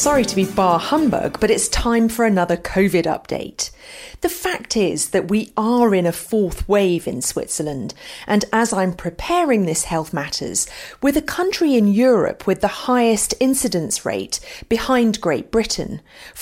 Sorry to be bar humbug, but it's time for another COVID update. The fact is that we are in a fourth wave in Switzerland, and as I'm preparing this Health Matters, we're the country in Europe with the highest incidence rate behind Great Britain,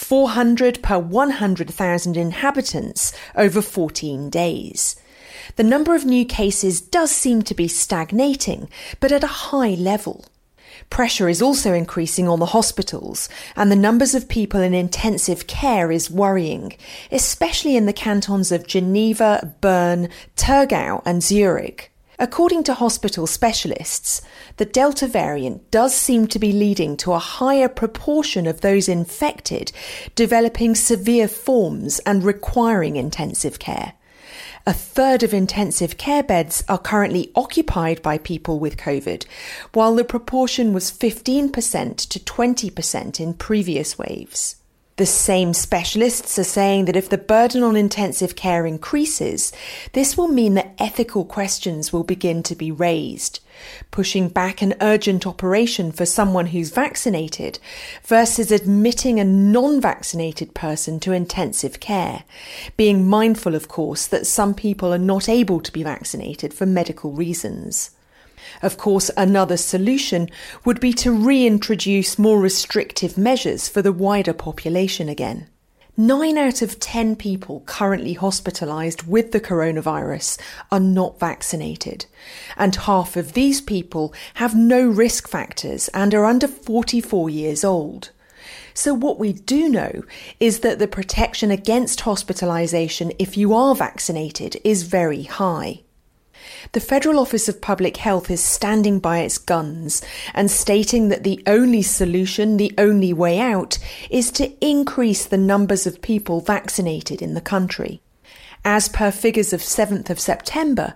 400 per 100,000 inhabitants over 14 days. The number of new cases does seem to be stagnating, but at a high level. Pressure is also increasing on the hospitals, and the numbers of people in intensive care is worrying, especially in the cantons of Geneva, Bern, Thurgau and Zurich. According to hospital specialists, the Delta variant does seem to be leading to a higher proportion of those infected developing severe forms and requiring intensive care. A third of intensive care beds are currently occupied by people with COVID, while the proportion was 15% to 20% in previous waves. The same specialists are saying that if the burden on intensive care increases, this will mean that ethical questions will begin to be raised, pushing back an urgent operation for someone who's vaccinated versus admitting a non-vaccinated person to intensive care, being mindful, of course, that some people are not able to be vaccinated for medical reasons. Of course, another solution would be to reintroduce more restrictive measures for the wider population again. 9 out of 10 people currently hospitalised with the coronavirus are not vaccinated, and half of these people have no risk factors and are under 44 years old. So what we do know is that the protection against hospitalisation if you are vaccinated is very high. The Federal Office of Public Health is standing by its guns and stating that the only solution, the only way out, is to increase the numbers of people vaccinated in the country. As per figures of 7th of September,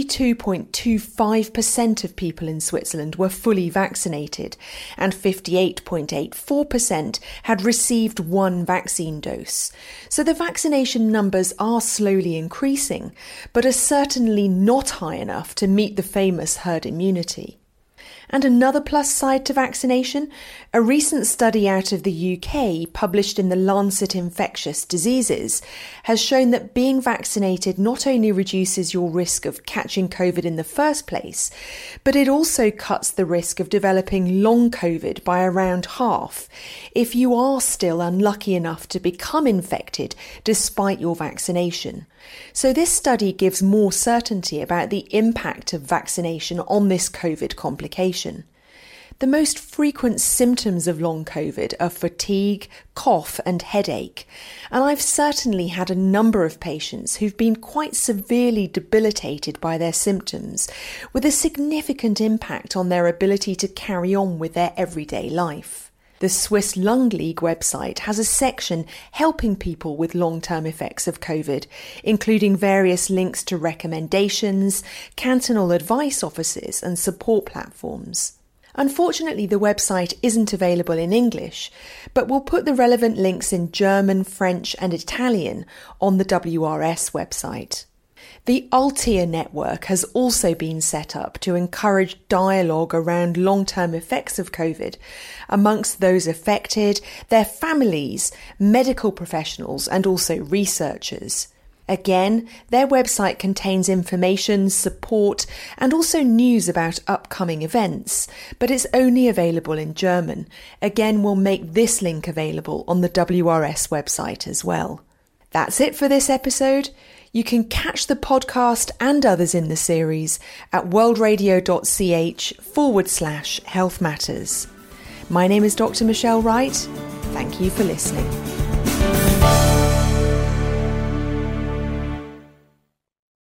52.25% of people in Switzerland were fully vaccinated and 58.84% had received one vaccine dose. So the vaccination numbers are slowly increasing, but are certainly not high enough to meet the famous herd immunity. And another plus side to vaccination, a recent study out of the UK published in the Lancet Infectious Diseases has shown that being vaccinated not only reduces your risk of catching COVID in the first place, but it also cuts the risk of developing long COVID by around half if you are still unlucky enough to become infected despite your vaccination. So this study gives more certainty about the impact of vaccination on this COVID complication. The most frequent symptoms of long COVID are fatigue, cough and headache, and I've certainly had a number of patients who've been quite severely debilitated by their symptoms, with a significant impact on their ability to carry on with their everyday life. The Swiss Lung League website has a section helping people with long-term effects of COVID, including various links to recommendations, cantonal advice offices and support platforms. Unfortunately, the website isn't available in English, but we'll put the relevant links in German, French and Italian on the WRS website. The Altea network has also been set up to encourage dialogue around long-term effects of COVID amongst those affected, their families, medical professionals and also researchers. Again, their website contains information, support and also news about upcoming events, but it's only available in German. Again, we'll make this link available on the WRS website as well. That's it for this episode. You can catch the podcast and others in the series at worldradio.ch/Health Matters. My name is Dr. Michelle Wright. Thank you for listening.